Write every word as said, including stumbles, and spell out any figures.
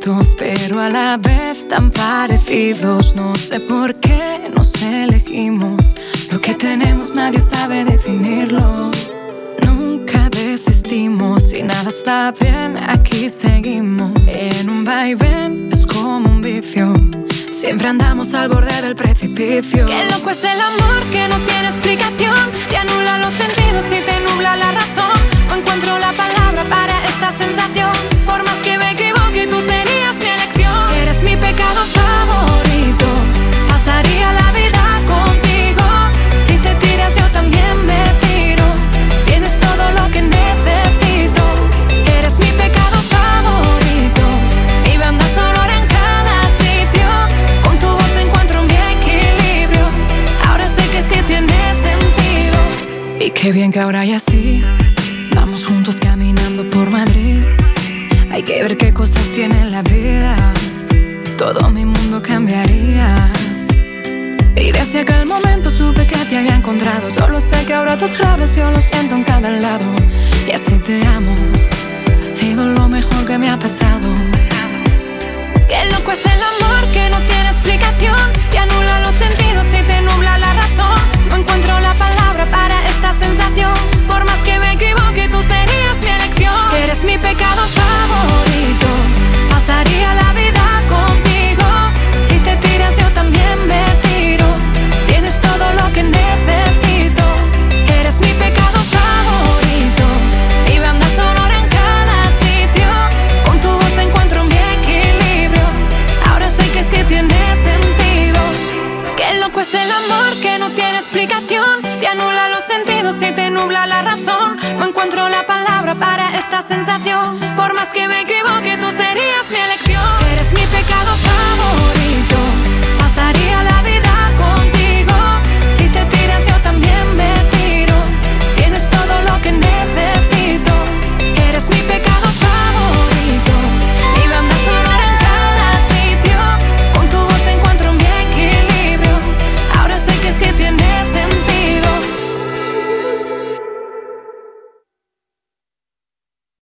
distintos, pero a la vez tan parecidos. No sé por qué nos elegimos. Lo que tenemos nadie sabe definirlo. Nunca desistimos y nada está bien, aquí seguimos. En un vaivén es como un vicio, siempre andamos al borde del precipicio. Qué loco es el amor que no tiene explicación, te anula los sentidos y te nubla la razón. No encuentro la palabra para esta sensación. Por más que me equivoque, tú serías mi elección. Eres mi pecado favorito, pasaría la vida contigo. Si te tiras yo también me tiro, tienes todo lo que necesito. Eres mi pecado favorito, mi banda sonora en cada sitio. Con tu voz encuentro mi equilibrio, ahora sé que sí tiene sentido. Y qué bien que ahora ya sí vamos juntos caminando por Madrid. Hay que ver qué cosas tiene la vida, todo mi mundo cambiarías. Y desde aquel momento supe que te había encontrado. Solo sé que ahora tus claves yo lo siento en cada lado. Y así te amo, ha sido lo mejor que me ha pasado. Qué loco es el amor que no tiene explicación, te anula los sentidos y te nubla la razón. No encuentro la palabra para esta sensación. Por más que me equivoque, tú serías mi elección. Eres mi pecado favorito, pasaría la vida contigo. Si te tiras yo también me tiro, tienes todo lo que necesito. Eres mi pecado favorito, mi banda sonora en cada sitio. Con tu voz encuentro mi equilibrio, ahora sé que sí tiene sentido. Qué loco es el amor que no tiene explicación, te anula los sentidos y te nubla la razón. No encuentro la palabra para esta sensación. Por más que me